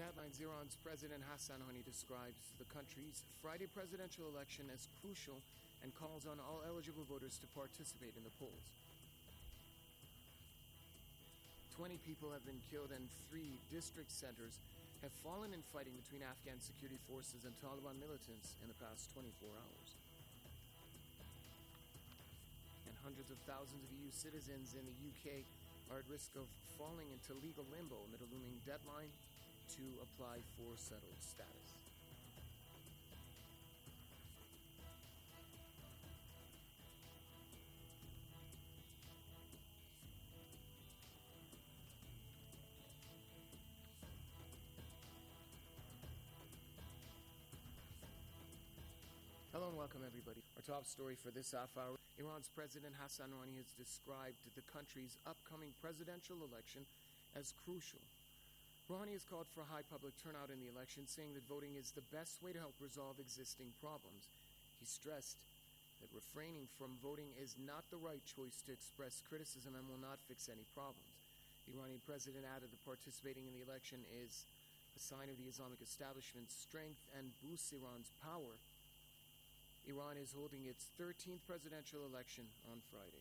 headlines, Iran's President Hassan Rouhani describes the country's Friday presidential election as crucial and calls on all eligible voters to participate in the polls. 20 people have been killed and 3 district centers have fallen in fighting between Afghan security forces and Taliban militants in the past 24 hours. And hundreds of thousands of EU citizens in the UK are at risk of falling into legal limbo amid a looming deadline to apply for settled status. Hello and welcome, everybody. Our top story for this half hour: Iran's President Hassan Rouhani has described the country's upcoming presidential election as crucial. Rouhani has called for a high public turnout in the election, saying that voting is the best way to help resolve existing problems. He stressed that refraining from voting is not the right choice to express criticism and will not fix any problems. The Iranian president added that participating in the election is a sign of the Islamic establishment's strength and boosts Iran's power. Iran is holding its 13th presidential election on Friday.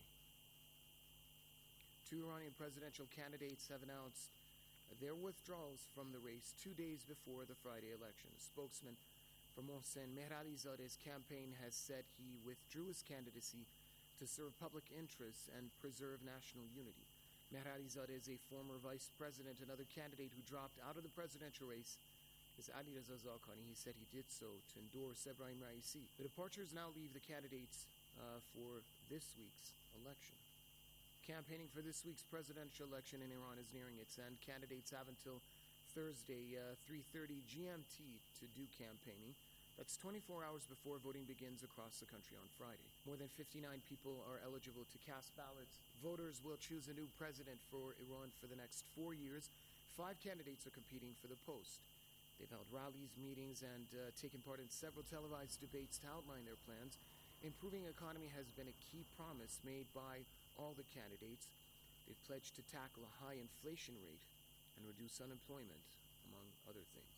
2 Iranian presidential candidates have announced their withdrawals from the race 2 days before the Friday election. A spokesman for Mohsen Mehralizade's campaign has said he withdrew his candidacy to serve public interests and preserve national unity. Mehralizadeh is a former vice president. Another candidate who dropped out of the presidential race is Alireza Zarqani. He said he did so to endorse Ebrahim Raisi. The departures now leave the candidates for this week's election. Campaigning for this week's presidential election in Iran is nearing its end. Candidates have until Thursday, 3:30 GMT to do campaigning. That's 24 hours before voting begins across the country on Friday. More than 59 people are eligible to cast ballots. Voters will choose a new president for Iran for the next 4 years. 5 candidates are competing for the post. They've held rallies, meetings, and taken part in several televised debates to outline their plans. Improving economy has been a key promise made by all the candidates. They've pledged to tackle a high inflation rate and reduce unemployment, among other things.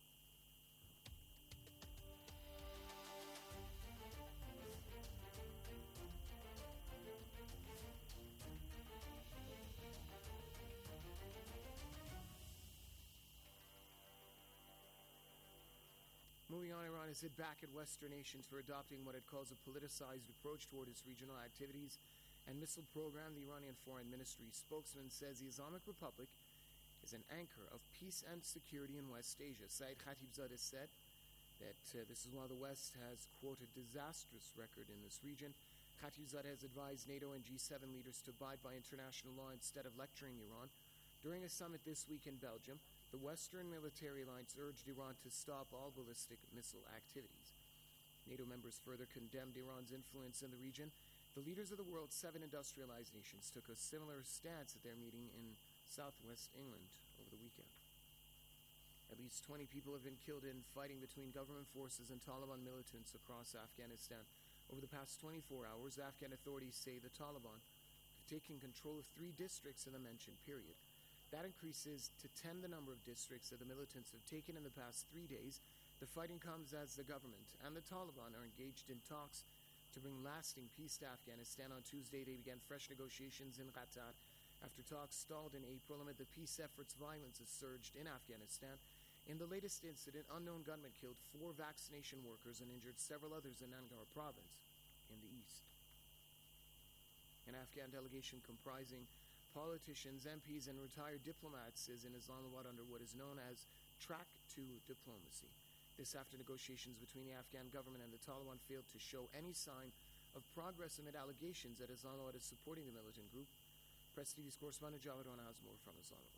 Moving on, Iran has hit back at Western nations for adopting what it calls a politicized approach toward its regional activities and missile program. The Iranian Foreign Ministry spokesman says the Islamic Republic is an anchor of peace and security in West Asia. Saeed Khatibzadeh said that this is while the West has, quote, a disastrous record in this region. Khatibzadeh has advised NATO and G7 leaders to abide by international law instead of lecturing Iran. During a summit this week in Belgium, the Western military alliance urged Iran to stop all ballistic missile activities. NATO members further condemned Iran's influence in the region. The leaders of the world's 7 industrialized nations took a similar stance at their meeting in southwest England over the weekend. At least 20 people have been killed in fighting between government forces and Taliban militants across Afghanistan. Over the past 24 hours, Afghan authorities say the Taliban have taken control of 3 districts in the mentioned period. That increases to 10 the number of districts that the militants have taken in the past 3 days. The fighting comes as the government and the Taliban are engaged in talks to bring lasting peace to Afghanistan. On Tuesday, they began fresh negotiations in Qatar after talks stalled in April. Amid the peace efforts, violence has surged in Afghanistan. In the latest incident, unknown gunmen killed 4 vaccination workers and injured several others in Nangarhar province in the east. An Afghan delegation comprising politicians, MPs, and retired diplomats is in Islamabad under what is known as Track to Diplomacy. This after negotiations between the Afghan government and the Taliban failed to show any sign of progress amid allegations that Islamabad is supporting the militant group. Press TV's correspondent Javed Rana has more from Islamabad.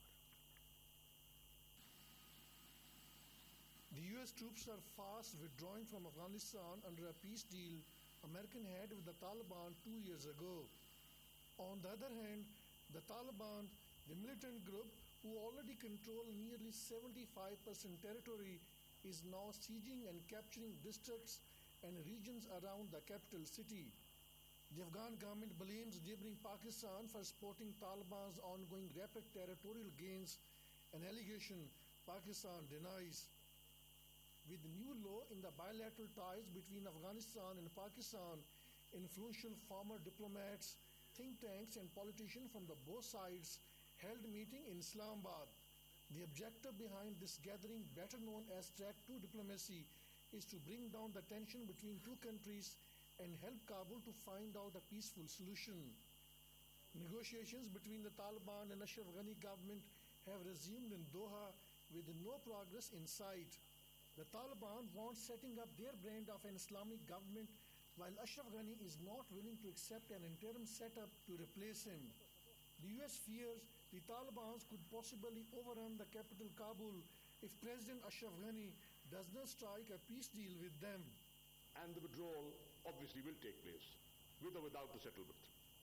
The U.S. troops are fast withdrawing from Afghanistan under a peace deal American had with the Taliban 2 years ago. On the other hand, the Taliban, the militant group who already control nearly 75% territory, is now sieging and capturing districts and regions around the capital city. The Afghan government blames neighboring Pakistan for supporting Taliban's ongoing rapid territorial gains, an allegation Pakistan denies. With the new law in the bilateral ties between Afghanistan and Pakistan, influential former diplomats, think tanks, and politicians from the both sides held a meeting in Islamabad. The objective behind this gathering, better known as Track 2 diplomacy, is to bring down the tension between two countries and help Kabul to find out a peaceful solution. Negotiations between the Taliban and Ashraf Ghani government have resumed in Doha with no progress in sight. The Taliban wants setting up their brand of an Islamic government, while Ashraf Ghani is not willing to accept an interim setup to replace him. The US fears the Taliban could possibly overrun the capital Kabul if President Ashraf Ghani does not strike a peace deal with them. And the withdrawal obviously will take place, with or without the settlement.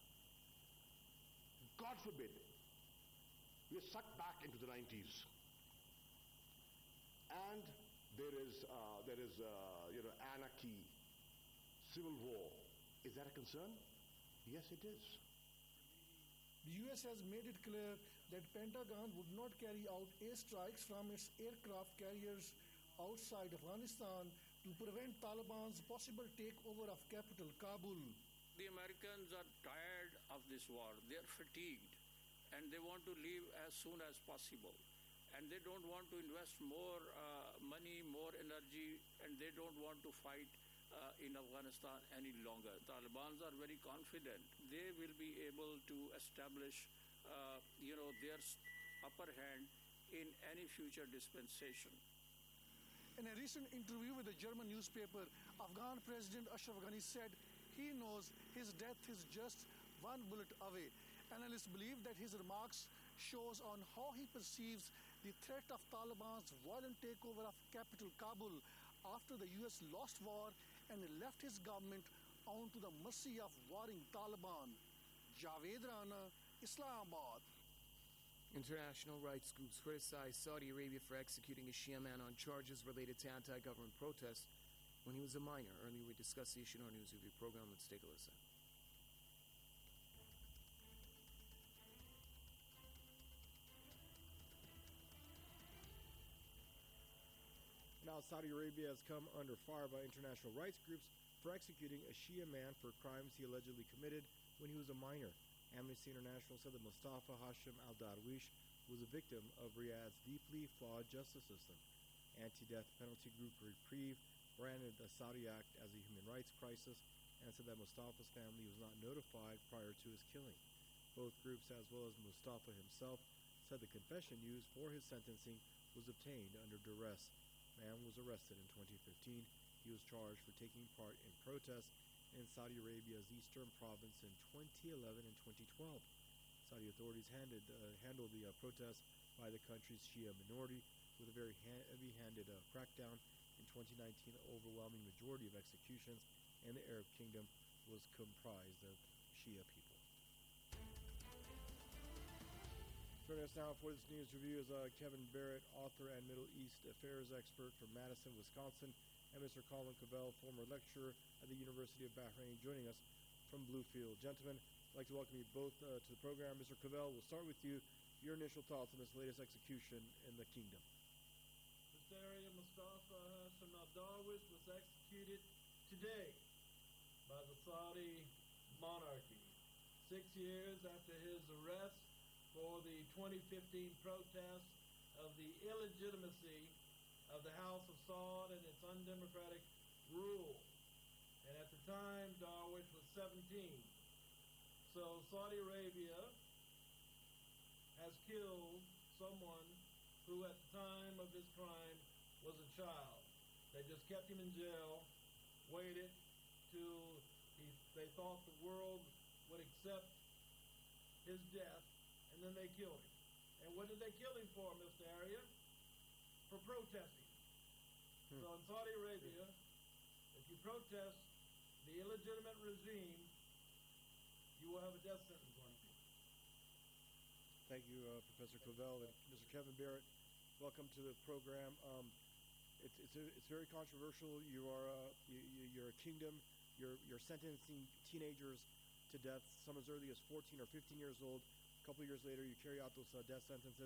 God forbid we are sucked back into the 90s, and there is anarchy, civil war. Is that a concern? Yes, it is. The US has made it clear that Pentagon would not carry out airstrikes from its aircraft carriers outside Afghanistan to prevent Taliban's possible takeover of capital Kabul. The Americans are tired of this war. They are fatigued, and they want to leave as soon as possible. And they don't want to invest more money, more energy, and they don't want to fight in Afghanistan any longer. Taliban are very confident they will be able to establish, their upper hand in any future dispensation. In a recent interview with a German newspaper, Afghan President Ashraf Ghani said he knows his death is just one bullet away. Analysts believe that his remarks shows on how he perceives the threat of Taliban's violent takeover of capital Kabul after the US lost war and left his government onto the mercy of warring Taliban. Javed Rana, Islamabad. International rights groups criticized Saudi Arabia for executing a Shia man on charges related to anti-government protests when he was a minor. Earlier, we discussed the issue in our news review program. Let's take a listen. Now, Saudi Arabia has come under fire by international rights groups for executing a Shia man for crimes he allegedly committed when he was a minor. Amnesty International said that Mustafa Hashim al-Darwish was a victim of Riyadh's deeply flawed justice system. Anti-death penalty group Reprieve branded the Saudi act as a human rights crisis and said that Mustafa's family was not notified prior to his killing. Both groups, as well as Mustafa himself, said the confession used for his sentencing was obtained under duress. Man was arrested in 2015. He was charged for taking part in protests in Saudi Arabia's eastern province in 2011 and 2012. Saudi authorities handled the protests by the country's Shia minority with a very heavy-handed crackdown. In 2019, the overwhelming majority of executions in the Arab Kingdom was comprised of Shia people. Joining us now for this news review is Kevin Barrett, author and Middle East affairs expert from Madison, Wisconsin, and Mr. Colin Cavell, former lecturer at the University of Bahrain, joining us from Bluefield. Gentlemen, I'd like to welcome you both to the program. Mr. Cavell, we'll start with you. Your initial thoughts on this latest execution in the kingdom. Mr. Area Mustafa Hashim al-Darwish was executed today by the Saudi monarchy, 6 years after his arrest for the 2015 protest of the illegitimacy of the House of Saud and its undemocratic rule. And at the time, Darwish was 17. So Saudi Arabia has killed someone who at the time of his crime was a child. They just kept him in jail, waited till they thought the world would accept his death, and then they killed him. And what did they kill him for, Mr. Arya? For protesting. So in Saudi Arabia, if you protest the illegitimate regime, you will have a death sentence on you. Thank you, Professor Cavell. And Mr. Kevin Barrett, welcome to the program. It's very controversial. You're a kingdom. You're sentencing teenagers to death, some as early as 14 or 15 years old. A couple of years later, you carry out those death sentences.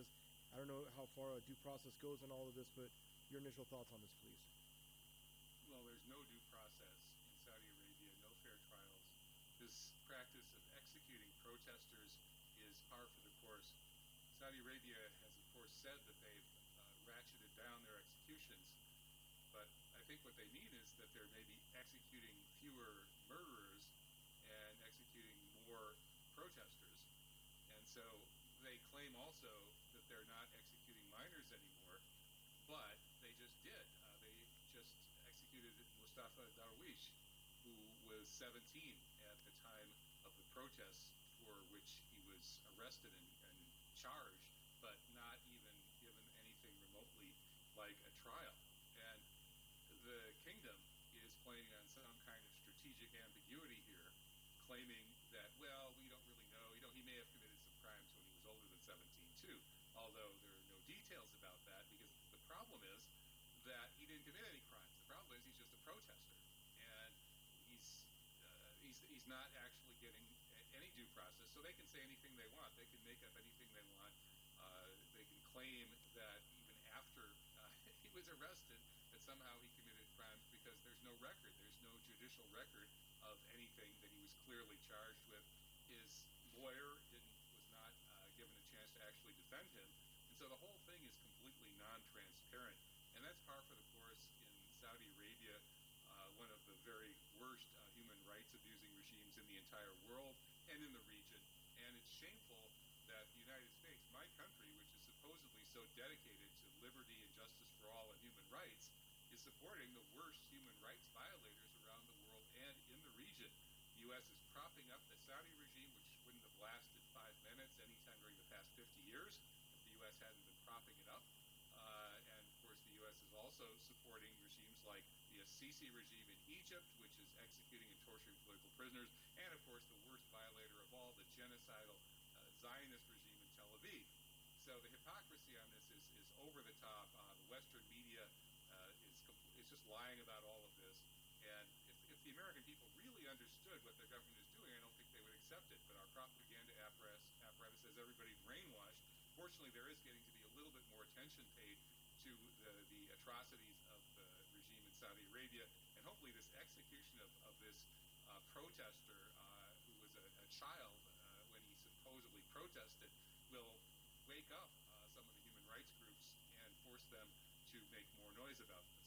I don't know how far a due process goes in all of this, but your initial thoughts on this, please. Well, there's no due process in Saudi Arabia, no fair trials. This practice of executing protesters is par for the course. Saudi Arabia has, of course, said that they've ratcheted down their executions, but I think what they mean is that they're maybe executing fewer murderers and executing more protesters. And so they claim also that they're not executing minors anymore, but they just did. They just executed Mustafa Darwish, who was 17 at the time of the protests for which he was arrested and charged, but not even given anything remotely like a trial. And the kingdom is playing on some kind of strategic ambiguity here, claiming that, well, we don't really know. He may have committed some crimes when he was older than 17 too, although there are no details about that, because the problem is that he didn't commit any crimes. The problem is he's just a protester, and he's not actually getting any due process. So they can say anything they want. They can make up anything they want. They can claim that even after he was arrested, that somehow he committed crimes, because there's no record. There's no judicial record of anything that he was clearly charged with. His lawyer was not given a chance to actually defend him. And so the whole thing is completely non-transparent. And that's par for the course in Saudi Arabia, one of the very worst human rights abusing regimes in the entire world and in the region. And it's shameful that the United States, my country, which is supposedly so dedicated to liberty and justice for all and human rights, is supporting the worst human rights violators around the world and in the region. The U.S. is propping up the Saudi regime, which wouldn't have lasted 5 minutes anytime during the past 50 years if the U.S. hadn't been propping it up. And, of course, the U.S. is also supporting regimes like the Sisi regime in Egypt, which is executing and torturing political prisoners, and, of course, the worst violator of all, the genocidal Zionist regime in Tel Aviv. So the hypocrisy on this is over the top. The Western media is just lying about all of this. And if the American people really understood what their government is doing, I don't think they would accept it. But our propaganda apparatus has everybody brainwashed. Fortunately, there is getting to be a little bit more attention paid to the atrocities of the regime in Saudi Arabia. And hopefully this execution of this protester who was a child when he supposedly protested will wake up some of the human rights groups and force them to make more noise about this.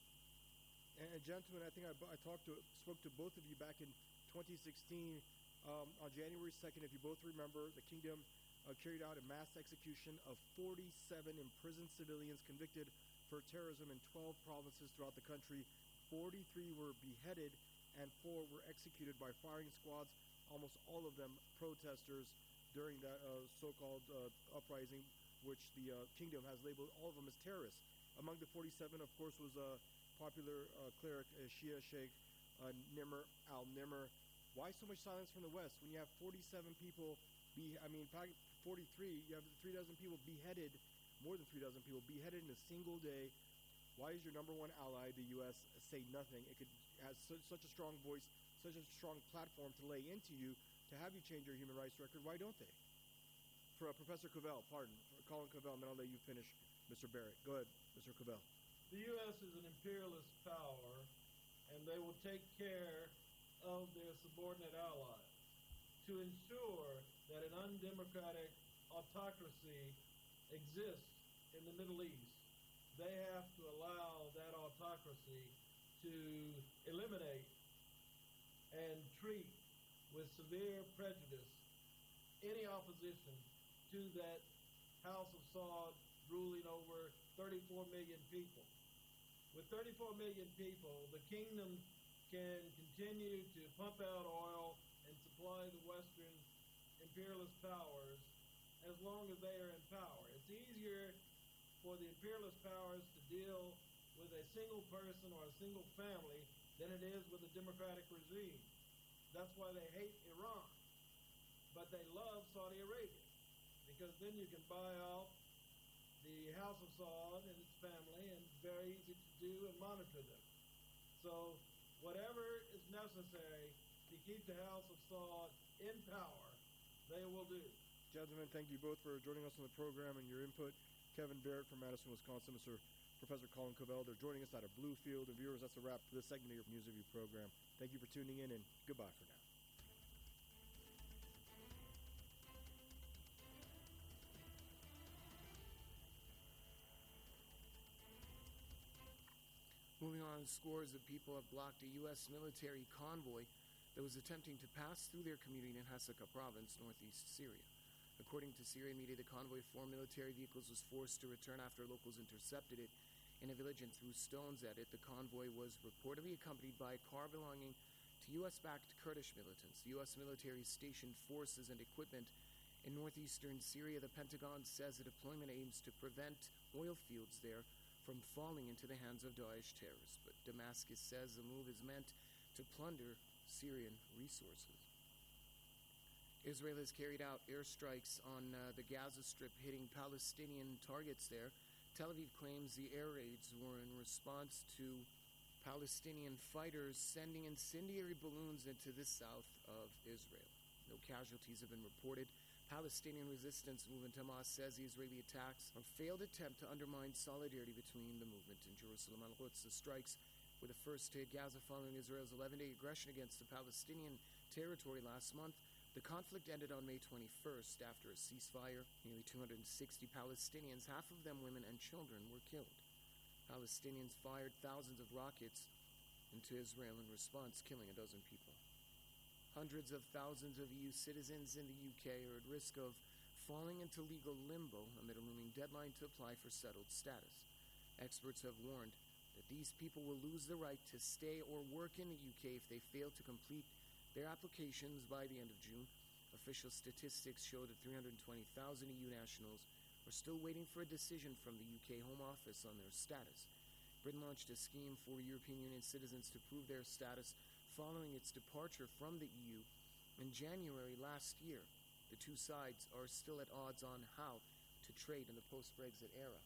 And gentlemen, I think I spoke to both of you back in 2016 on January 2nd. If you both remember, the kingdom carried out a mass execution of 47 imprisoned civilians convicted for terrorism in 12 provinces throughout the country. 43 were beheaded and 4 were executed by firing squads, almost all of them protesters during that so-called uprising, which the kingdom has labeled all of them as terrorists. Among the 47, of course, was popular cleric Shia Sheikh Nimr al-Nimr. Why so much silence from the West when you have 47 people, in fact, 43, you have 3 dozen people beheaded, more than 3 dozen people beheaded in a single day? Why is your number one ally, the U.S., say nothing? It has such a strong voice, such a strong platform to lay into you, to have you change your human rights record. Why don't they? For Professor Cavell, Colin Cavell, and then I'll let you finish, Mr. Barrett. Go ahead, Mr. Cavell. The U.S. is an imperialist power, and they will take care of their subordinate allies to ensure that an undemocratic autocracy exists in the Middle East. They have to allow that autocracy to eliminate and treat with severe prejudice any opposition to that House of Saud ruling over 34 million people. With 34 million people, the kingdom can continue to pump out oil and supply the Western imperialist powers as long as they are in power. It's easier for the imperialist powers to deal with a single person or a single family than it is with a democratic regime. That's why they hate Iran. But they love Saudi Arabia, because then you can buy out the House of Saud and its family, and it's very easy to do and monitor them. So whatever is necessary to keep the House of Saud in power, they will do. Gentlemen, thank you both for joining us on the program and your input. Kevin Barrett from Madison, Wisconsin, Mr. Professor Colin Covell. They're joining us out of Bluefield. And viewers, that's a wrap for this segment of your News Review program. Thank you for tuning in, and goodbye for now. Moving on, scores of people have blocked a U.S. military convoy that was attempting to pass through their community in Hasaka province, northeast Syria. According to Syrian media, the convoy of 4 military vehicles was forced to return after locals intercepted it in a village and threw stones at it. The convoy was reportedly accompanied by a car belonging to U.S.-backed Kurdish militants. The U.S. military stationed forces and equipment in northeastern Syria. The Pentagon says the deployment aims to prevent oil fields there from falling into the hands of Daesh terrorists. But Damascus says the move is meant to plunder Syrian resources. Israel has carried out airstrikes on the Gaza Strip, hitting Palestinian targets there. Tel Aviv claims the air raids were in response to Palestinian fighters sending incendiary balloons into the south of Israel. No casualties have been reported. Palestinian resistance movement Hamas says the Israeli attacks are a failed attempt to undermine solidarity between the movement in Jerusalem. Al-Quds, the strikes were the first to hit Gaza following Israel's 11-day aggression against the Palestinian territory last month. The conflict ended on May 21st after a ceasefire. Nearly 260 Palestinians, half of them women and children, were killed. Palestinians fired thousands of rockets into Israel in response, killing a dozen people. Hundreds of thousands of EU citizens in the UK are at risk of falling into legal limbo amid a looming deadline to apply for settled status. Experts have warned that these people will lose the right to stay or work in the UK if they fail to complete their applications by the end of June. Official statistics show that 320,000 EU nationals are still waiting for a decision from the UK Home Office on their status. Britain launched a scheme for European Union citizens to prove their status following its departure from the EU in January last year. The two sides are still at odds on how to trade in the post-Brexit era.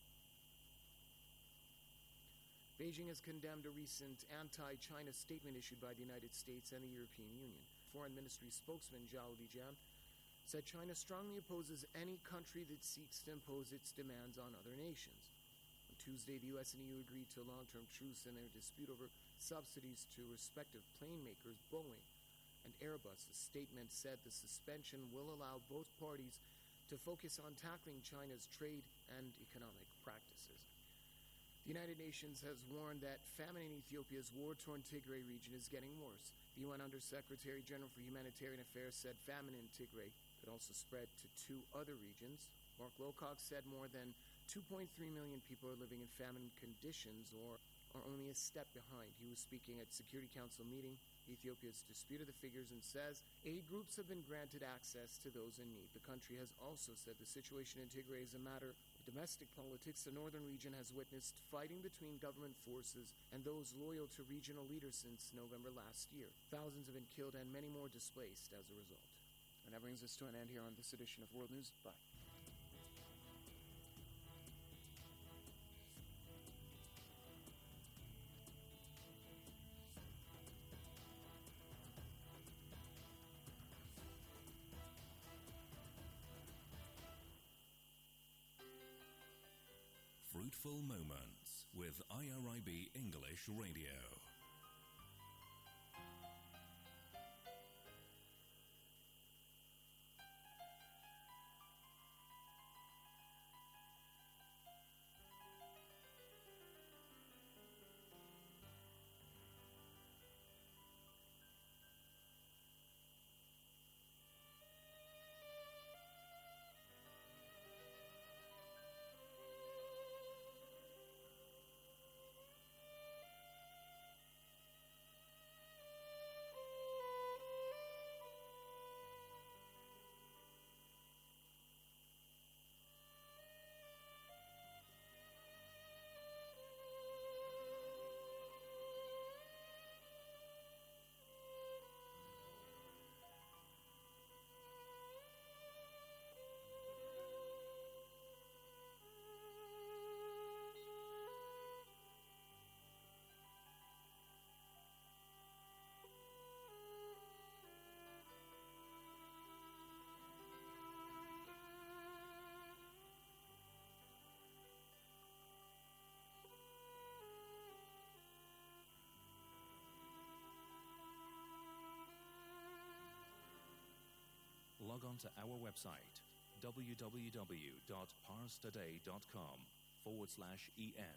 Beijing has condemned a recent anti-China statement issued by the United States and the European Union. Foreign Ministry spokesman Zhao Lijian said China strongly opposes any country that seeks to impose its demands on other nations. On Tuesday, the U.S. and EU agreed to a long-term truce in their dispute over subsidies to respective plane makers Boeing and Airbus. The statement said the suspension will allow both parties to focus on tackling China's trade and economic practices. The United Nations has warned that famine in Ethiopia's war-torn Tigray region is getting worse. The UN Undersecretary General for Humanitarian Affairs said famine in Tigray could also spread to 2 other regions. Mark Lowcock said more than 2.3 million people are living in famine conditions or are only a step behind. He was speaking at Security Council meeting. Ethiopia's disputed the figures and says aid groups have been granted access to those in need. The country has also said the situation in Tigray is a matter of domestic politics. The northern region has witnessed fighting between government forces and those loyal to regional leaders since November last year. Thousands have been killed and many more displaced as a result. And that brings us to an end here on this edition of World News. Bye. Fruitful Moments with IRIB English Radio. log on to our website, www.parstoday.com/en.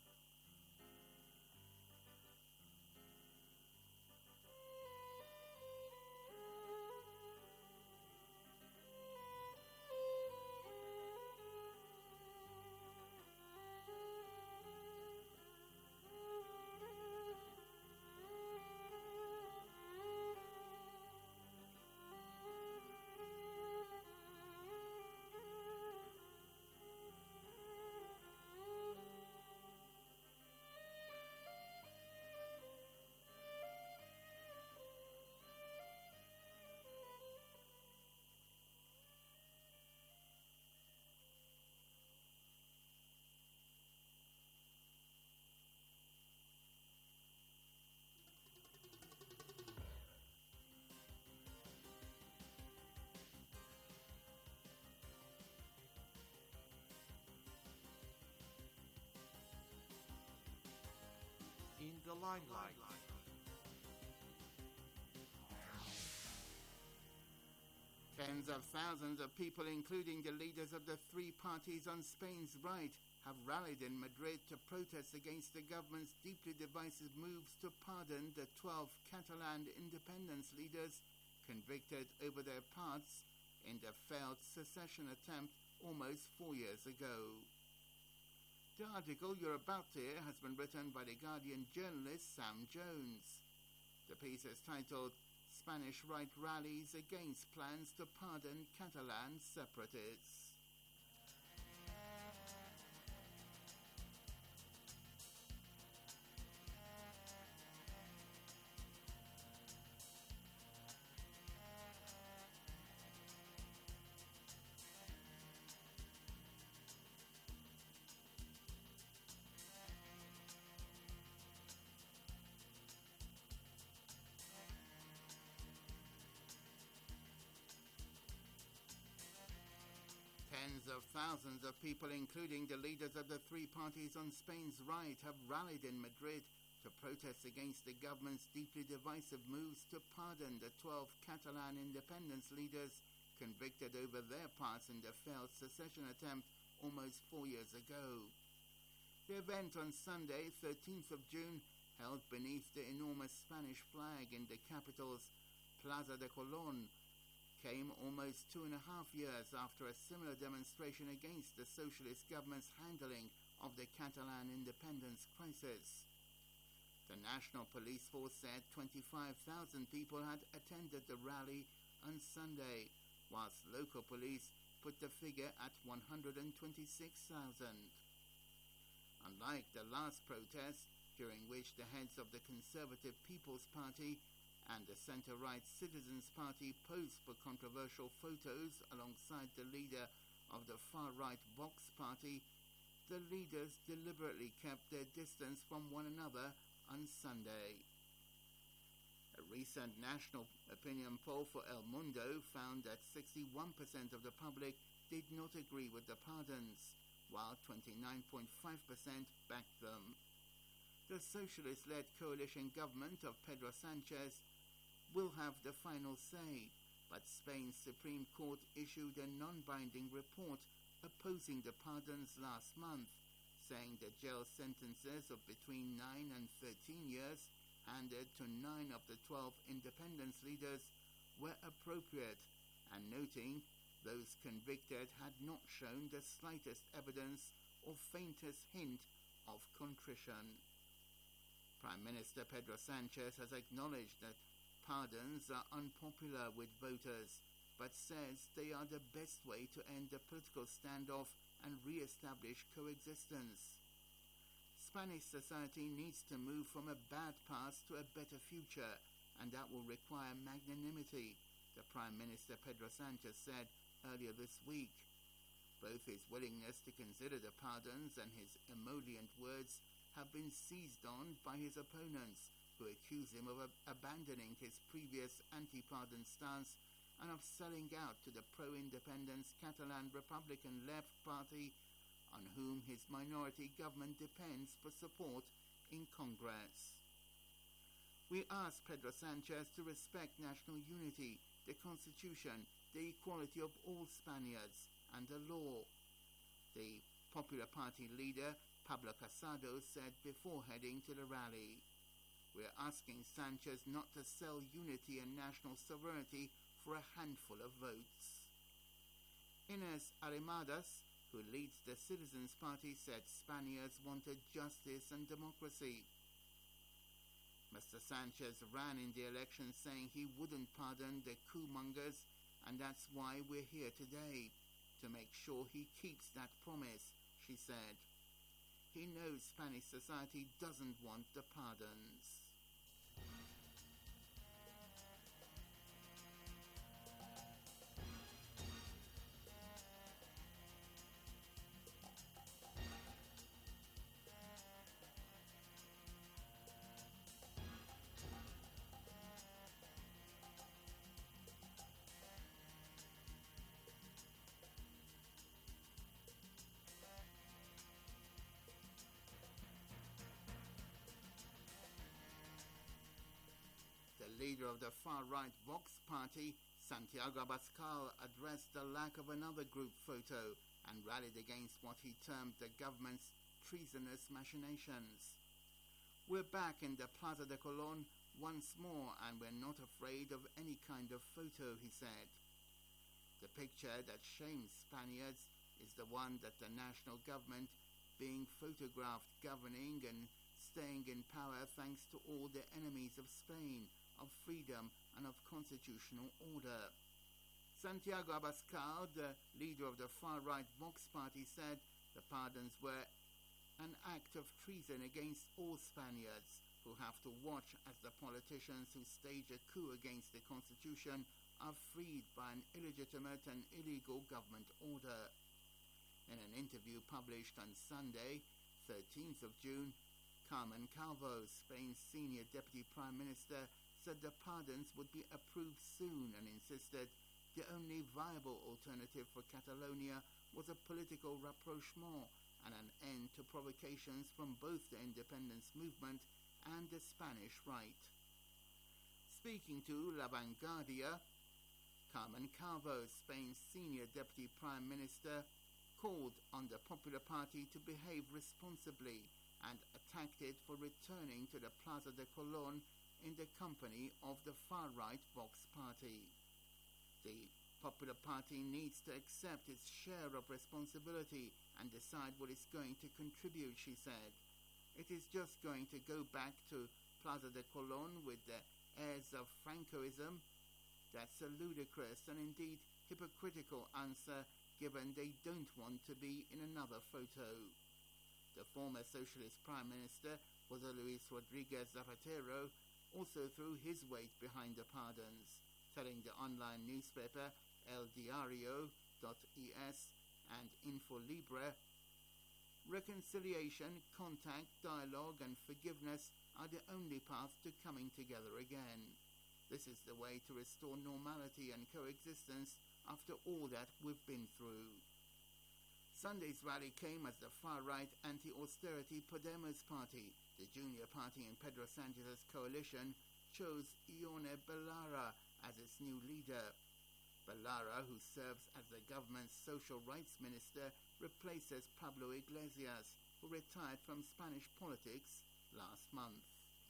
In the limelight. Tens of thousands of people, including the leaders of the three parties on Spain's right, have rallied in Madrid to protest against the government's deeply divisive moves to pardon the 12 Catalan independence leaders convicted over their parts in the failed secession attempt almost 4 years ago. The article you're about to hear has been written by The Guardian journalist Sam Jones. The piece is titled Spanish Right Rallies Against Plans to Pardon Catalan Separatists. Tens of thousands of people, including the leaders of the three parties on Spain's right, have rallied in Madrid to protest against the government's deeply divisive moves to pardon the 12 Catalan independence leaders convicted over their parts in the failed secession attempt almost 4 years ago. The event on Sunday, 13th of June, held beneath the enormous Spanish flag in the capital's Plaza de Colón, came almost 2.5 years after a similar demonstration against the socialist government's handling of the Catalan independence crisis. The National Police Force said 25,000 people had attended the rally on Sunday, whilst local police put the figure at 126,000. Unlike the last protest, during which the heads of the Conservative People's Party and the centre-right Citizens Party posed for controversial photos alongside the leader of the far-right Vox Party, the leaders deliberately kept their distance from one another on Sunday. A recent national opinion poll for El Mundo found that 61% of the public did not agree with the pardons, while 29.5% backed them. The socialist-led coalition government of Pedro Sanchez will have the final say, but Spain's Supreme Court issued a non-binding report opposing the pardons last month, saying the jail sentences of between 9 and 13 years handed to 9 of the 12 independence leaders were appropriate, and noting those convicted had not shown the slightest evidence or faintest hint of contrition. Prime Minister Pedro Sanchez has acknowledged that pardons are unpopular with voters, but says they are the best way to end the political standoff and re-establish coexistence. Spanish society needs to move from a bad past to a better future, and that will require magnanimity, the Prime Minister Pedro Sanchez said earlier this week. Both his willingness to consider the pardons and his emollient words have been seized on by his opponents, who accuse him of abandoning his previous anti-pardon stance and of selling out to the pro-independence Catalan Republican Left Party, on whom his minority government depends for support in Congress. We ask Pedro Sanchez to respect national unity, the Constitution, the equality of all Spaniards under law. The Popular Party leader, Pablo Casado, said before heading to the rally, "We're asking Sanchez not to sell unity and national sovereignty for a handful of votes." Inés Arrimadas, who leads the Citizens Party, said Spaniards wanted justice and democracy. Mr. Sanchez ran in the election saying he wouldn't pardon the coup-mongers, and that's why we're here today, to make sure he keeps that promise, she said. He knows Spanish society doesn't want the pardons. The leader of the far-right Vox party, Santiago Abascal, addressed the lack of another group photo and rallied against what he termed the government's treasonous machinations. "We're back in the Plaza de Colón once more, and we're not afraid of any kind of photo," he said. The picture that shames Spaniards is the one that the national government being photographed governing and staying in power thanks to all the enemies of Spain, of freedom and of constitutional order. Santiago Abascal, the leader of the far-right Vox party, said the pardons were an act of treason against all Spaniards, who have to watch as the politicians who stage a coup against the constitution are freed by an illegitimate and illegal government order. In an interview published on Sunday, 13th of June, Carmen Calvo, Spain's senior deputy prime minister, said the pardons would be approved soon and insisted the only viable alternative for Catalonia was a political rapprochement and an end to provocations from both the independence movement and the Spanish right. Speaking to La Vanguardia, Carmen Calvo, Spain's senior deputy prime minister, called on the Popular Party to behave responsibly and attacked it for returning to the Plaza de Colón in the company of the far-right Vox party. The Popular Party needs to accept its share of responsibility and decide what it's going to contribute, she said. It is just going to go back to Plaza de Colón with the airs of Francoism. That's a ludicrous and indeed hypocritical answer, given they don't want to be in another photo. The former socialist prime minister, José Luis Rodríguez Zapatero, also threw his weight behind the pardons, telling the online newspaper El Diario.es and InfoLibre, "Reconciliation, contact, dialogue and forgiveness are the only path to coming together again. This is the way to restore normality and coexistence after all that we've been through." Sunday's rally came as the far-right anti-austerity Podemos party, the junior party in Pedro Sanchez's coalition, chose Ione Belarra as its new leader. Belarra, who serves as the government's social rights minister, replaces Pablo Iglesias, who retired from Spanish politics last month.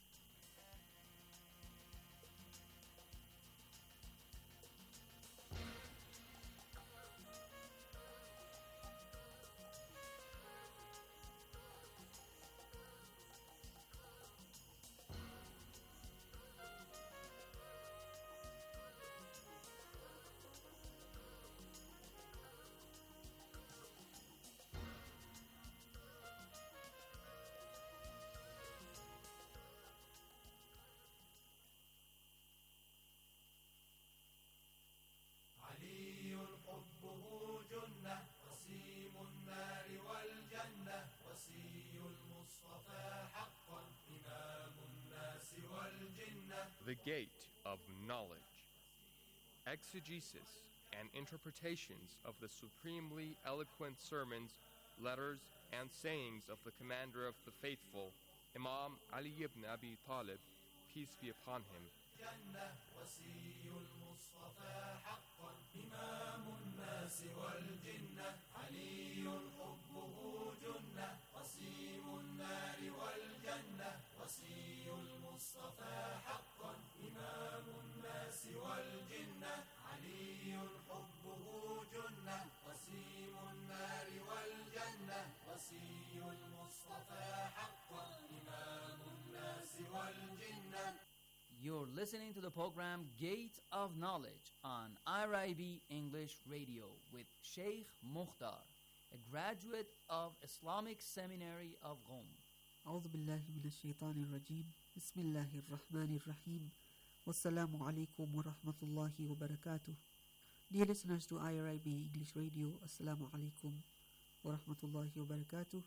The gate of knowledge. Exegesis and interpretations of the supremely eloquent sermons, letters, and sayings of the commander of the faithful, Imam Ali ibn Abi Talib, peace be upon him. حقا إمام الناس والجنة علي حبه جنة قسيم النار والجنة وصي المصطفى حقا إمام الناس والجنة علي حبه جنة قسيم النار والجنة وصي المصطفى حقا إمام الناس والجنة. You're listening to the program Gate of Knowledge on IRIB English Radio with Sheikh Mukhtar, a graduate of Islamic Seminary of Qom. أعوذ بالله من الشيطان الرجيم بسم الله الرحمن الرحيم والسلام عليكم ورحمة الله وبركاته. Dear listeners to IRIB English Radio, Assalamu alaikum wa rahmatullahi wa barakatuh.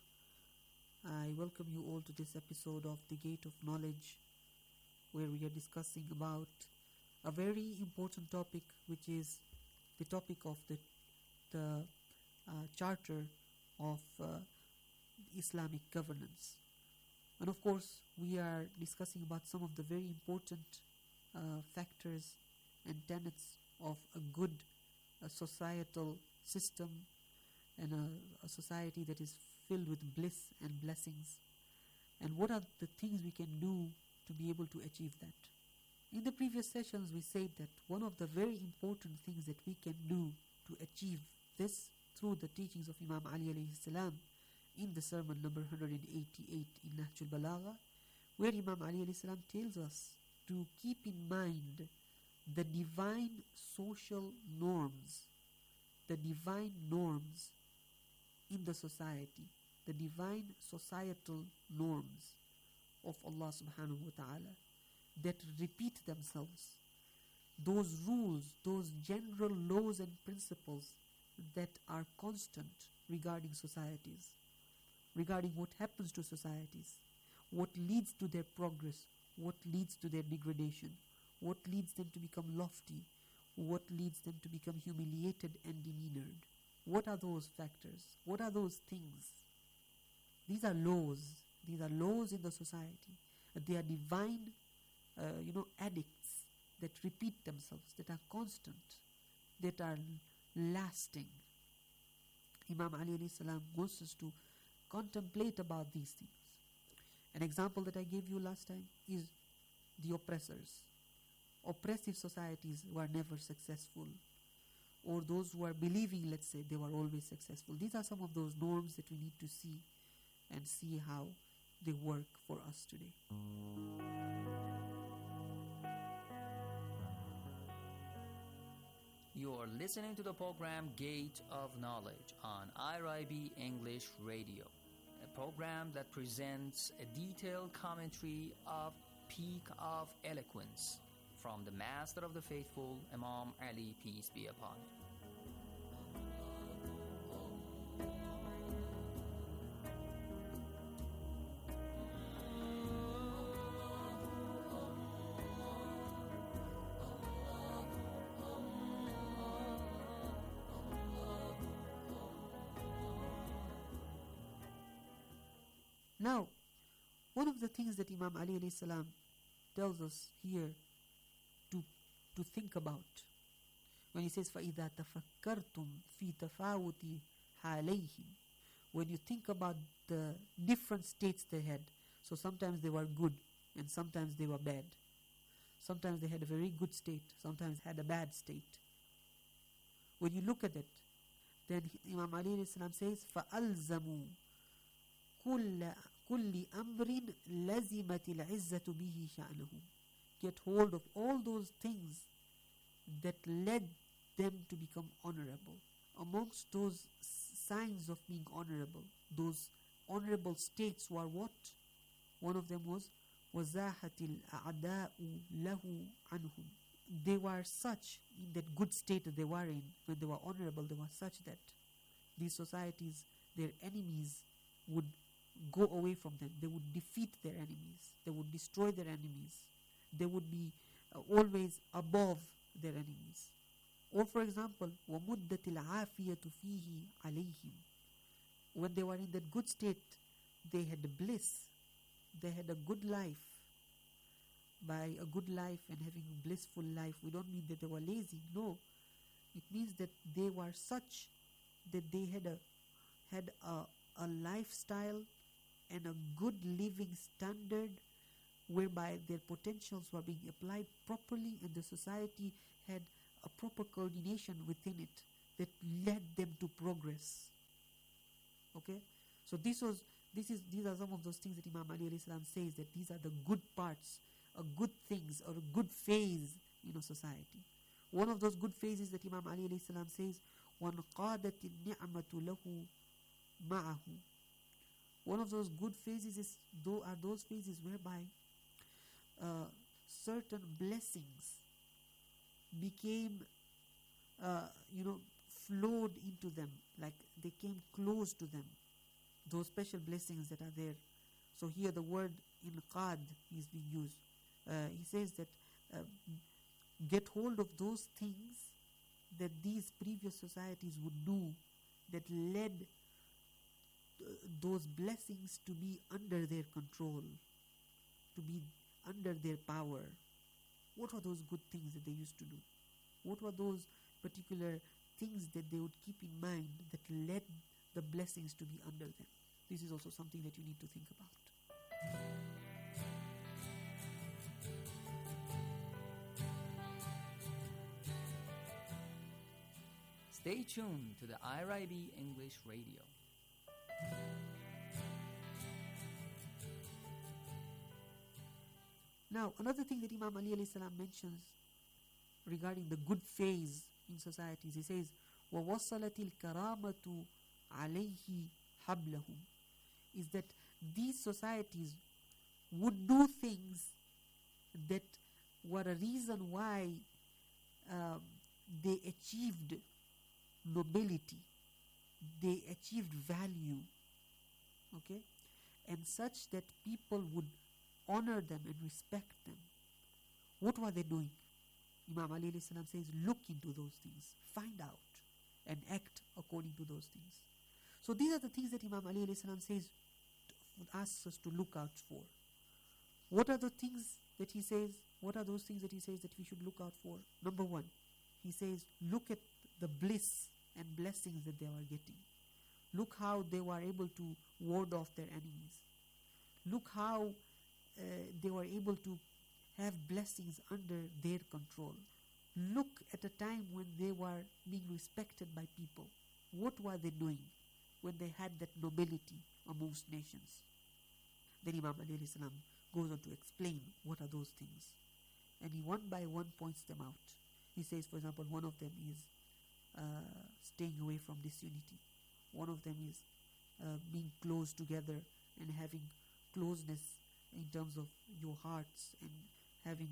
I welcome you all to this episode of The Gate of Knowledge, where we are discussing about a very important topic, which is the topic of the charter of Islamic governance. And of course, we are discussing about some of the very important factors and tenets of a good societal system and a society that is filled with bliss and blessings. And what are the things we can do to be able to achieve that? In the previous sessions, we said that one of the very important things that we can do to achieve this through the teachings of Imam Ali alayhi salam in the sermon number 188 in Nahjul Balagha, where Imam Ali alayhi salam tells us to keep in mind the divine social norms, the divine norms in the society, the divine societal norms of Allah subhanahu wa ta'ala that repeat themselves. Those rules, those general laws and principles that are constant regarding societies, regarding what happens to societies, what leads to their progress, what leads to their degradation, what leads them to become lofty, what leads them to become humiliated and demeanored. What are those factors? What are those things? These are laws. These are laws in the society. They are divine, addicts that repeat themselves, that are constant, that are lasting. Imam Ali alayhi salam wants us to contemplate about these things. An example that I gave you last time is the oppressors. Oppressive societies were never successful, or those who are believing, let's say, they were always successful. These are some of those norms that we need to see and see how they work for us today. You are listening to the program Gate of Knowledge on IRIB English Radio, a program that presents a detailed commentary of Peak of Eloquence from the Master of the Faithful, Imam Ali, peace be upon him. Now, one of the things that Imam Ali alayhi salam tells us here to think about, when he says فَإِذَا تَفَكَّرْتُمْ فِي تَفَاوُتِ حَالَيْهِمْ, when you think about the different states they had, so sometimes they were good and sometimes they were bad. Sometimes they had a very good state, sometimes had a bad state. When you look at it, then Imam Ali alayhi salam says فَأَلْزَمُوا كُلِّ أَمْرٍ لَزِمَتِ الْعِزَّةُ بِهِ شَأْنَهُ. Get hold of all those things that led them to become honorable. Amongst those signs of being honorable, those honorable states were what? One of them was وَزَاحَتِ الْأَعْدَاءُ لَهُ عَنْهُمْ. They were such, in that good state that they were in, when they were honorable, they were such that these societies, their enemies would go away from them. They would defeat their enemies. They would destroy their enemies. They would be always above their enemies. Or for example, وَمُدَّتِ الْعَافِيَةُ فِيهِ عَلَيْهِمْ. When they were in that good state, they had bliss. They had a good life. By a good life and having a blissful life, we don't mean that they were lazy. No. It means that they were such that they had a lifestyle and a good living standard whereby their potentials were being applied properly, and the society had a proper coordination within it that led them to progress. Okay, so these are some of those things that Imam Ali alayhi salam says, that these are the good parts, good things, or a good phase in a society. One of those good phases that Imam Ali alayhi salam says, وَانْقَادَتِ النِّعْمَةُ لَهُ مَعَهُ. One of those good phases are those phases whereby certain blessings became, flowed into them, like they came close to them. Those special blessings that are there. So here the word inqad is being used. He says that get hold of those things that these previous societies would do that led those blessings to be under their control, to be under their power. What were those good things that they used to do? What were those particular things that they would keep in mind that led the blessings to be under them? This is also something that you need to think about. Stay tuned to the IRIB English Radio. Now, another thing that Imam Ali alayhi salam mentions regarding the good phase in societies, he says, وَوَصَّلَتِ الْكَرَامَةُ عَلَيْهِ حَبْلَهُمْ, is that these societies would do things that were a reason why they achieved nobility, they achieved value, okay, and such that people would honor them and respect them. What were they doing? Imam Ali alayhi salam says, look into those things, find out and act according to those things. So these are the things that Imam Ali alayhi salam says, asks us to look out for. What are the things that he says? What are those things that he says that we should look out for? Number one, he says, look at the bliss and blessings that they were getting. Look how they were able to ward off their enemies. Look how they were able to have blessings under their control. Look at a time when they were being respected by people. What were they doing when they had that nobility amongst nations? Then Imam Ali alayhi salam goes on to explain what are those things. And he one by one points them out. He says, for example, one of them is staying away from disunity. One of them is being close together and having closeness in terms of your hearts and having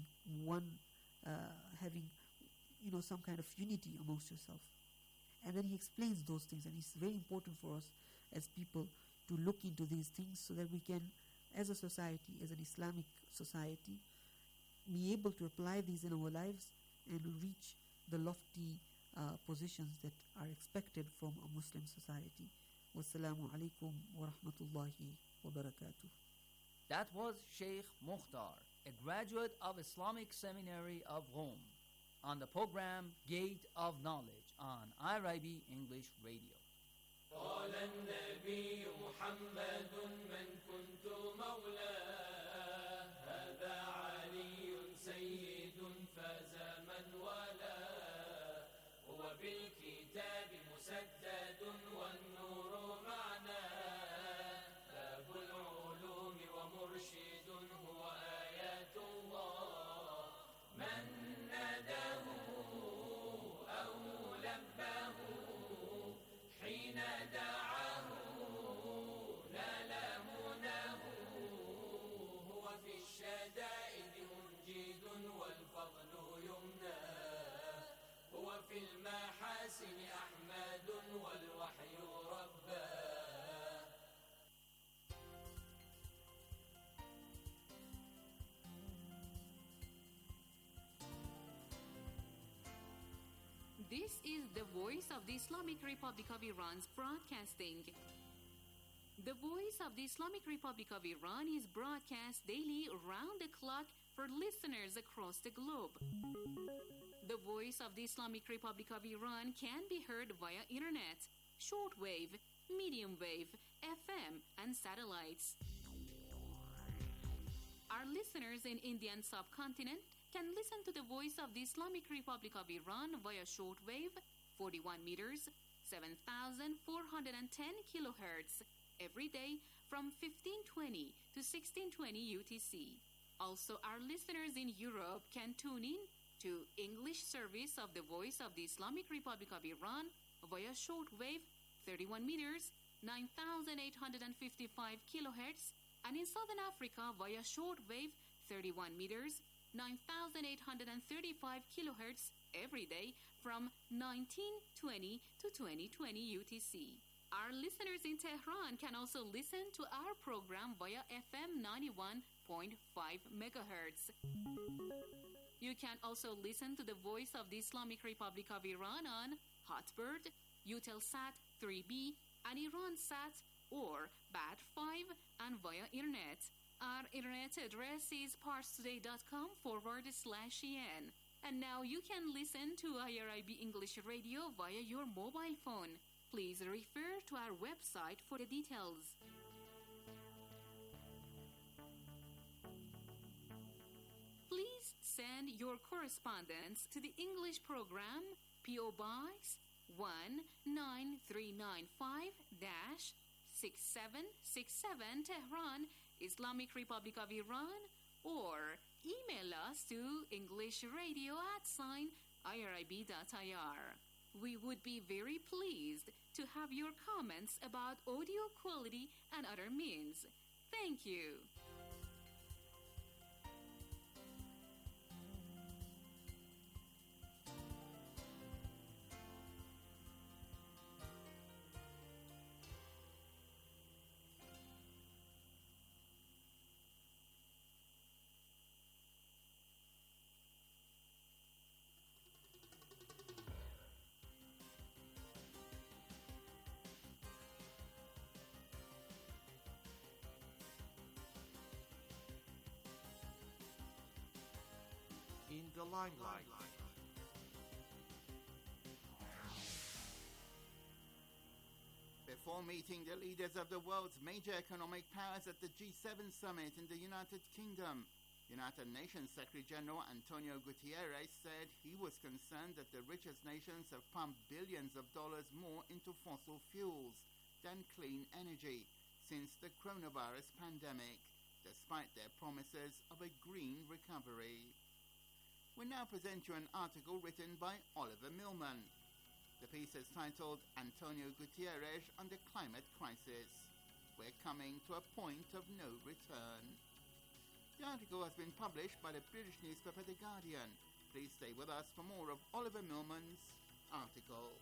some kind of unity amongst yourself. And then he explains those things, and it's very important for us as people to look into these things so that we can, as a society, as an Islamic society, be able to apply these in our lives and reach the lofty positions that are expected from a Muslim society. Wassalamu alaikum wa rahmatullahi wa barakatuh. That was Sheikh Mukhtar, a graduate of Islamic Seminary of Rome, on the program Gate of Knowledge on IRIB English Radio. قال النبي محمد من كنت مولاه هذا علي سيد فاز من والاه هو بالكتاب مسدد والنور معناه باب العلوم ومرشد هو آيات الله من ناداه أو لباه حين دعاه نال مناه هو في الشدائد منجد والفضل يمناه هو في المحاسن أحمد والوحي رباه. This is the Voice of the Islamic Republic of Iran's broadcasting. The Voice of the Islamic Republic of Iran is broadcast daily around the clock for listeners across the globe. The Voice of the Islamic Republic of Iran can be heard via internet, shortwave, medium wave, FM, and satellites. Our listeners in Indian subcontinent can listen to the Voice of the Islamic Republic of Iran via shortwave, 41 meters, 7,410 kilohertz, every day from 1520 to 1620 UTC. Also, our listeners in Europe can tune in to English service of the Voice of the Islamic Republic of Iran via shortwave, 31 meters, 9,855 kilohertz, and in Southern Africa via shortwave, 31 meters, 9,835 kilohertz every day from 1920 to 2020 UTC. Our listeners in Tehran can also listen to our program via FM 91.5 megahertz. You can also listen to the Voice of the Islamic Republic of Iran on Hotbird, Eutelsat 3B, and IranSat or BAT5 and via internet. Our internet address is parstoday.com/en. And now you can listen to IRIB English Radio via your mobile phone. Please refer to our website for the details. Please send your correspondence to the English program, P.O. Box 19395-6767 Tehran, Islamic Republic of Iran, or email us to englishradio@irib.ir. We would be very pleased to have your comments about audio quality and other means. Thank you. In the limelight. Before meeting the leaders of the world's major economic powers at the G7 summit in the United Kingdom, United Nations Secretary-General Antonio Guterres said he was concerned that the richest nations have pumped billions of dollars more into fossil fuels than clean energy since the coronavirus pandemic, despite their promises of a green recovery. We now present you an article written by Oliver Millman. The piece is titled Antonio Guterres on the Climate Crisis. We're coming to a point of no return. The article has been published by the British newspaper The Guardian. Please stay with us for more of Oliver Millman's article.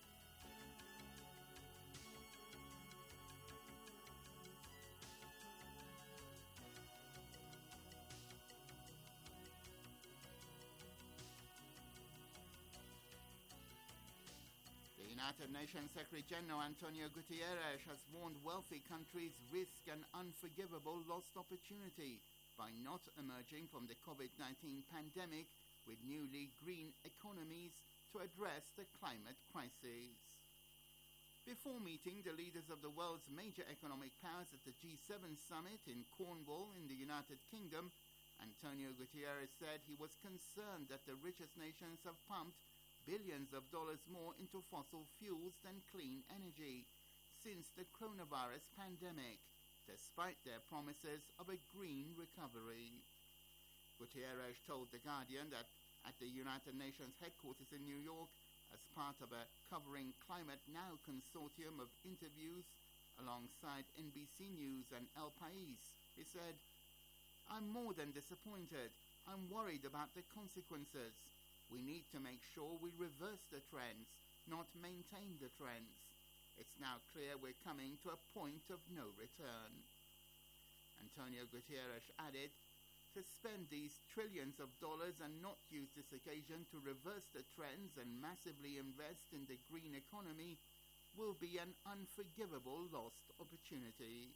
United Nations Secretary-General Antonio Guterres has warned wealthy countries risk an unforgivable lost opportunity by not emerging from the COVID-19 pandemic with newly green economies to address the climate crisis. Before meeting the leaders of the world's major economic powers at the G7 summit in Cornwall in the United Kingdom, Antonio Guterres said he was concerned that the richest nations have pumped billions of dollars more into fossil fuels than clean energy since the coronavirus pandemic, despite their promises of a green recovery. Guterres told The Guardian that at the United Nations headquarters in New York, as part of a Covering Climate Now consortium of interviews alongside NBC News and El País, he said, "I'm more than disappointed. I'm worried about the consequences. We need to make sure we reverse the trends, not maintain the trends. It's now clear we're coming to a point of no return." Antonio Guterres added, "To spend these trillions of dollars and not use this occasion to reverse the trends and massively invest in the green economy will be an unforgivable lost opportunity."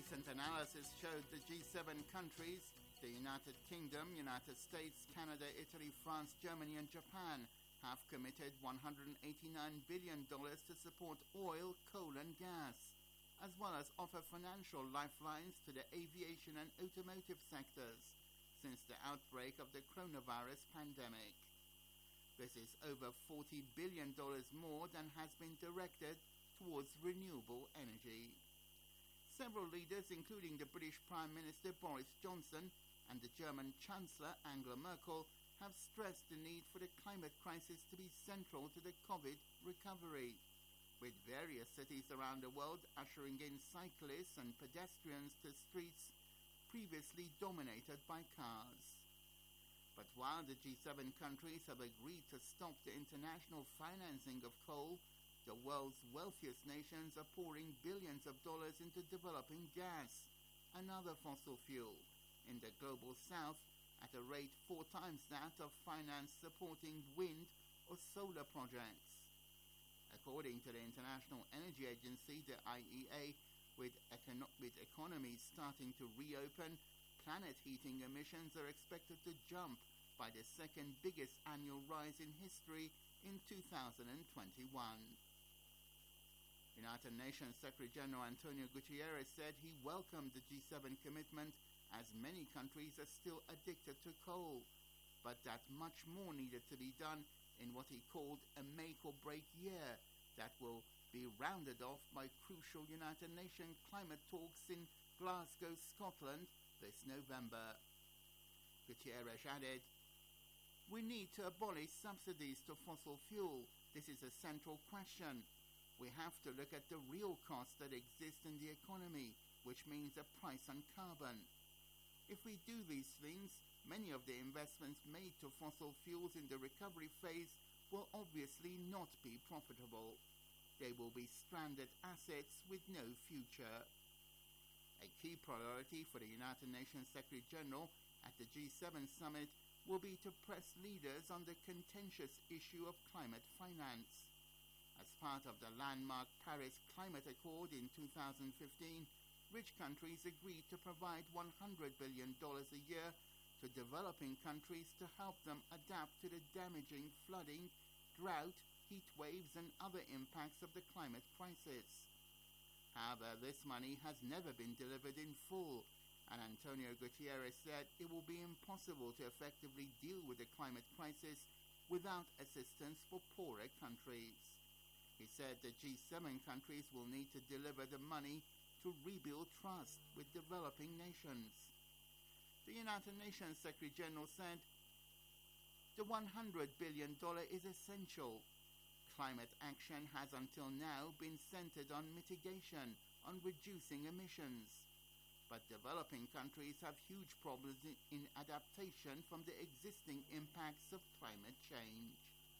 recent analysis showed the G7 countries, the United Kingdom, United States, Canada, Italy, France, Germany and Japan, have committed $189 billion to support oil, coal and gas, as well as offer financial lifelines to the aviation and automotive sectors since the outbreak of the coronavirus pandemic. This is over $40 billion more than has been directed towards renewable energy. Several leaders, including the British Prime Minister Boris Johnson and the German Chancellor Angela Merkel, have stressed the need for the climate crisis to be central to the COVID recovery, with various cities around the world ushering in cyclists and pedestrians to streets previously dominated by cars. But while the G7 countries have agreed to stop the international financing of coal, the world's wealthiest nations are pouring billions of dollars into developing gas, another fossil fuel, in the global south at a rate 4 times that of finance supporting wind or solar projects. According to the International Energy Agency, the IEA, with economies starting to reopen, planet heating emissions are expected to jump by the second biggest annual rise in history in 2021. United Nations Secretary General Antonio Guterres said he welcomed the G7 commitment as many countries are still addicted to coal, but that much more needed to be done in what he called a make or break year that will be rounded off by crucial United Nations climate talks in Glasgow, Scotland this November. Guterres added, "We need to abolish subsidies to fossil fuel. This is a central question. We have to look at the real costs that exist in the economy, which means a price on carbon. If we do these things, many of the investments made to fossil fuels in the recovery phase will obviously not be profitable. They will be stranded assets with no future." A key priority for the United Nations Secretary General at the G7 summit will be to press leaders on the contentious issue of climate finance. As part of the landmark Paris Climate Accord in 2015, rich countries agreed to provide $100 billion a year to developing countries to help them adapt to the damaging flooding, drought, heat waves and other impacts of the climate crisis. However, this money has never been delivered in full, and Antonio Guterres said it will be impossible to effectively deal with the climate crisis without assistance for poorer countries. He said the G7 countries will need to deliver the money to rebuild trust with developing nations. The United Nations Secretary General said, "The $100 billion is essential. Climate action has until now been centered on mitigation, on reducing emissions. But developing countries have huge problems in adaptation from the existing impacts of climate change."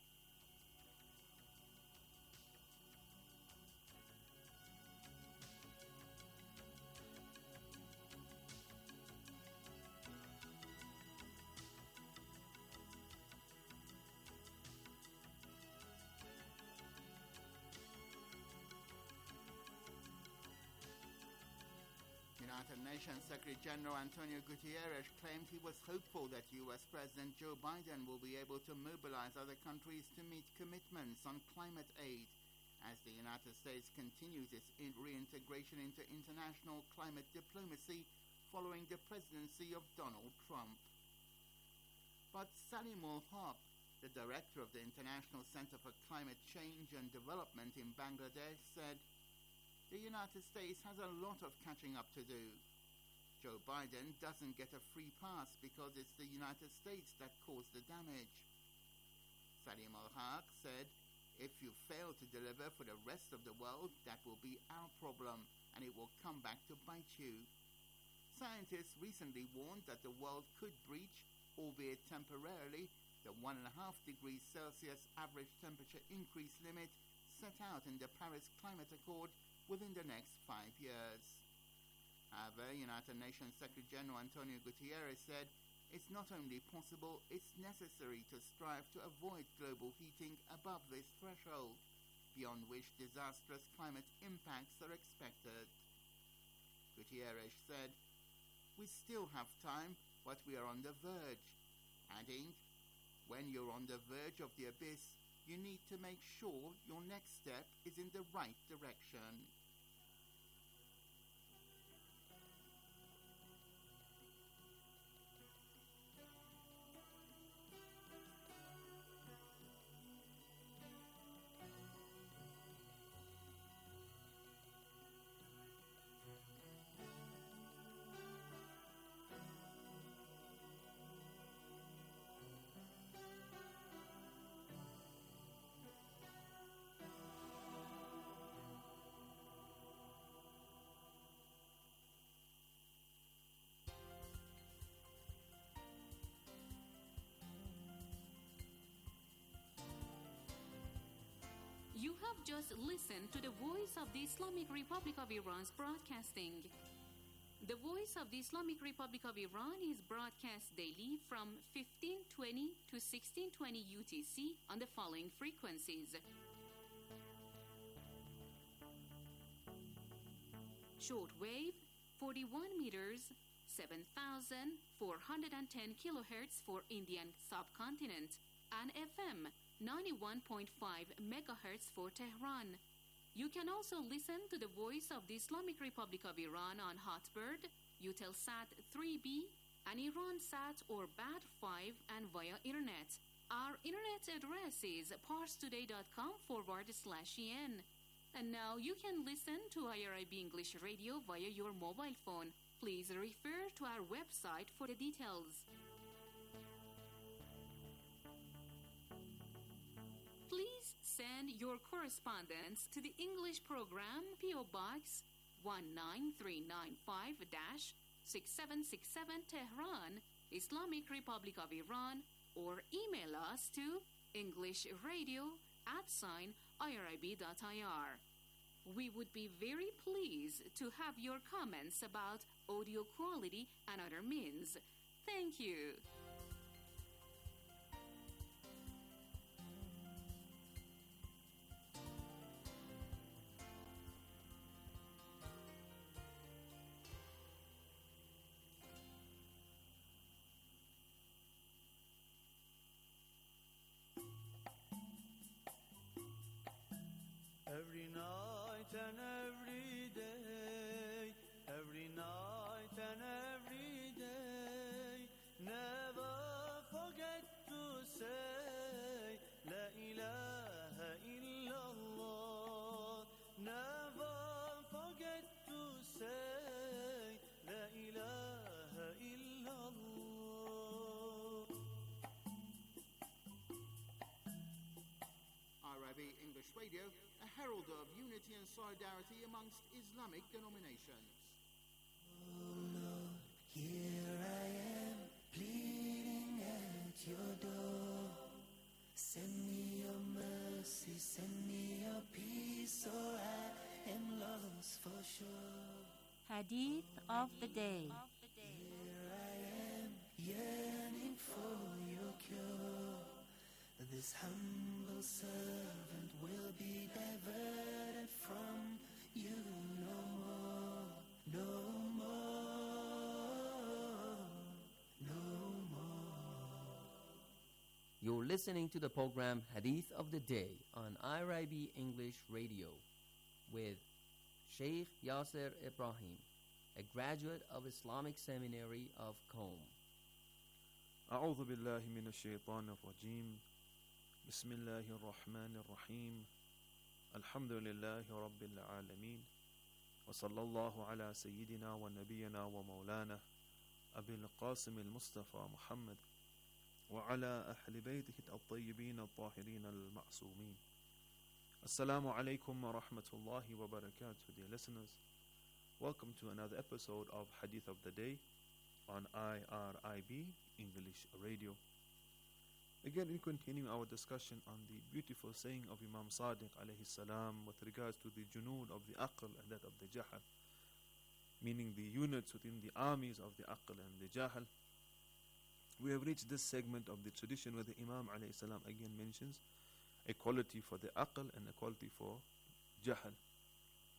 United Nations Secretary General Antonio Guterres claimed he was hopeful that U.S. President Joe Biden will be able to mobilize other countries to meet commitments on climate aid as the United States continues its reintegration into international climate diplomacy following the presidency of Donald Trump. But Salim ul Haq, the director of the International Center for Climate Change and Development in Bangladesh, said, "The United States has a lot of catching up to do. Joe Biden doesn't get a free pass because it's the United States that caused the damage." Salim al-Haq said, "If you fail to deliver for the rest of the world, that will be our problem, and it will come back to bite you." Scientists recently warned that the world could breach, albeit temporarily, the 1.5 degrees Celsius average temperature increase limit set out in the Paris Climate Accord within the next 5 years. However, United Nations Secretary General Antonio Guterres said it's not only possible, it's necessary to strive to avoid global heating above this threshold, beyond which disastrous climate impacts are expected. Gutierrez said, "We still have time, but we are on the verge," adding, "When you're on the verge of the abyss, you need to make sure your next step is in the right direction." You have just listened to the Voice of the Islamic Republic of Iran's broadcasting. The Voice of the Islamic Republic of Iran is broadcast daily from 1520 to 1620 UTC on the following frequencies: shortwave 41 meters 7,410 kilohertz for Indian subcontinent, and FM 91.5 megahertz for Tehran. You can also listen to the Voice of the Islamic Republic of Iran on Hotbird, Eutelsat 3B, and IranSat or BAD5, and via Internet. Our Internet address is parstoday.com/en. And now you can listen to IRIB English Radio via your mobile phone. Please refer to our website for the details. Please send your correspondence to the English program, P.O. Box 19395-6767 Tehran, Islamic Republic of Iran, or email us to englishradio@irib.ir. We would be very pleased to have your comments about audio quality and other means. Thank you. Every night and every day, every night and every day, never forget to say La ilaha illallah. Never forget to say La ilaha illallah. IRIB English Radio, a herald of unity and solidarity amongst Islamic denominations. Oh Lord, here I am, pleading at your door. Send me your mercy, send me your peace, or I am lost for sure. Hadith of the Day. Here I am, yearning for your cure. This humble servant will be diverted from you no more, no more, no more. You're listening to the program Hadith of the Day on IRIB English Radio with Sheikh Yasser Ibrahim, a graduate of Islamic Seminary of Qom. أعوذ بالله من الشيطان الرجيم. بسم الله الرحمن الرحيم. الحمد لله رب العالمين. وصلى الله على سيدنا ونبينا ومولانا أبي القاسم المصطفى محمد وعلى أهل بيته الطيبين الطاهرين المعصومين. Assalamu alaikum wa rahmatullahi wa barakatuh, dear listeners. Welcome to another episode of Hadith of the Day on IRIB English Radio. Again, in continuing our discussion on the beautiful saying of Imam Sadiq alayhi salam with regards to the junood of the aql and that of the jahal, meaning the units within the armies of the aql and the jahal. We have reached this segment of the tradition where the Imam alayhi salam again mentions a quality for the aql and a quality for jahal.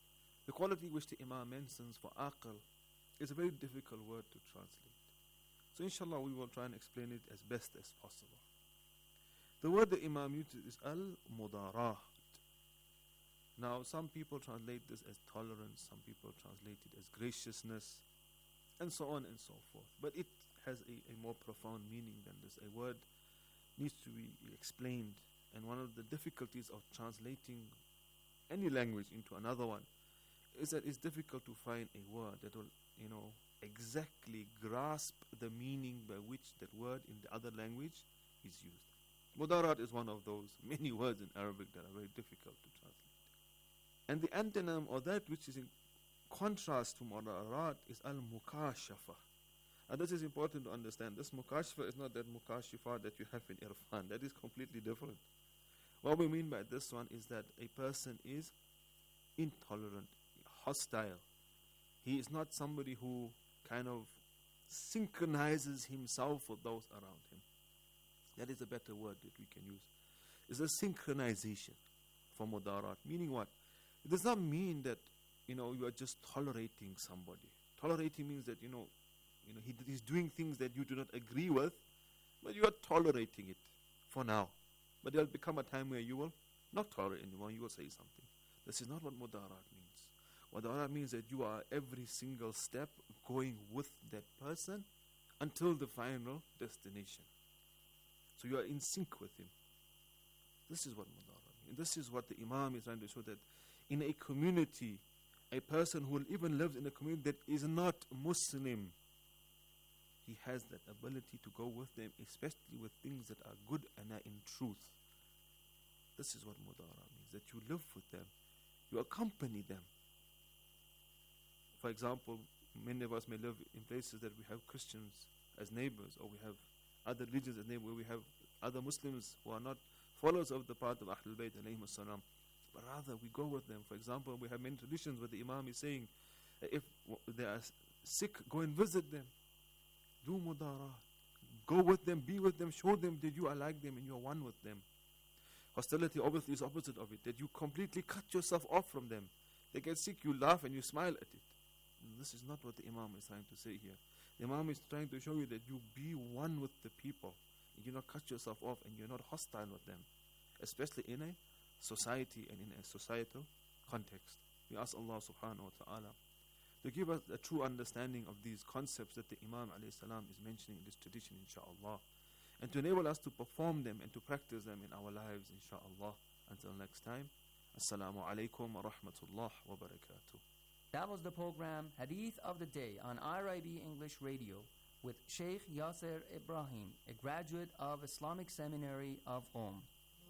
The quality which the Imam mentions for aql is a very difficult word to translate. So inshallah we will try and explain it as best as possible. The word the Imam uses is al-mudarat. Now some people translate this as tolerance, some people translate it as graciousness, and so on and so forth. But it has a more profound meaning than this. A word needs to be explained, and one of the difficulties of translating any language into another one is that it's difficult to find a word that will, exactly grasp the meaning by which that word in the other language is used. Mudarat is one of those many words in Arabic that are very difficult to translate. And the antonym, or that which is in contrast to mudarat, is al-mukashafa. And this is important to understand. This mukashafa is not that mukashifa that you have in Irfan. That is completely different. What we mean by this one is that a person is intolerant, hostile. He is not somebody who kind of synchronizes himself with those around him. That is a better word that we can use. It's a synchronization for mudarat. Meaning what? It does not mean that, you are just tolerating somebody. Tolerating means that, he's doing things that you do not agree with, but you are tolerating it for now. But there will become a time where you will not tolerate anymore. You will say something. This is not what mudarat means. Mudarat means that you are every single step going with that person until the final destination. So you are in sync with him. This is what mudarat means. This is what the Imam is trying to show, that in a community, a person who even lives in a community that is not Muslim, he has that ability to go with them, especially with things that are good and are in truth. This is what mudarat means, that you live with them, you accompany them. For example, many of us may live in places that we have Christians as neighbors, or we have other religions as neighbors, where we have other Muslims who are not followers of the path of Ahlul Bayt alayhim as-salam. But rather we go with them. For example, we have many traditions where the Imam is saying, if they are sick, go and visit them. Do mudarat. Go with them, be with them, show them that you are like them and you are one with them. Hostility obviously is opposite of it, that you completely cut yourself off from them. They get sick, you laugh and you smile at it. And this is not what the Imam is trying to say here. The Imam is trying to show you that you be one with the people. You do not cut yourself off and you're not hostile with them, especially in a society and in a societal context. We ask Allah subhanahu wa ta'ala to give us a true understanding of these concepts that the Imam alayhi salam is mentioning in this tradition, inshaAllah, and to enable us to perform them and to practice them in our lives, inshaAllah. Until next time, Assalamu alaikum wa rahmatullah wa barakatuh. That was the program Hadith of the Day on IRIB English Radio with Sheikh Yasser Ibrahim, a graduate of Islamic Seminary of Qom.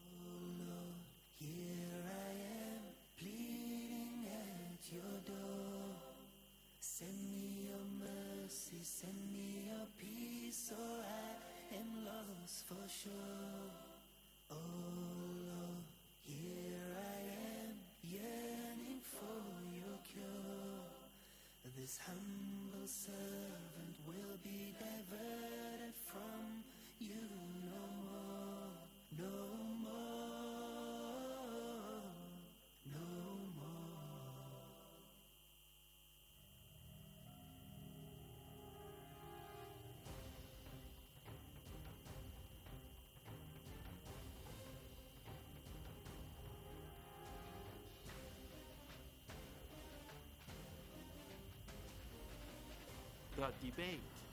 Here I am, pleading at your door. Send me your mercy, send me your peace, or I am lost for sure. Oh Lord, here I am, yearning for your cure. This humble servant will be diverted from you no more, no more. The debate.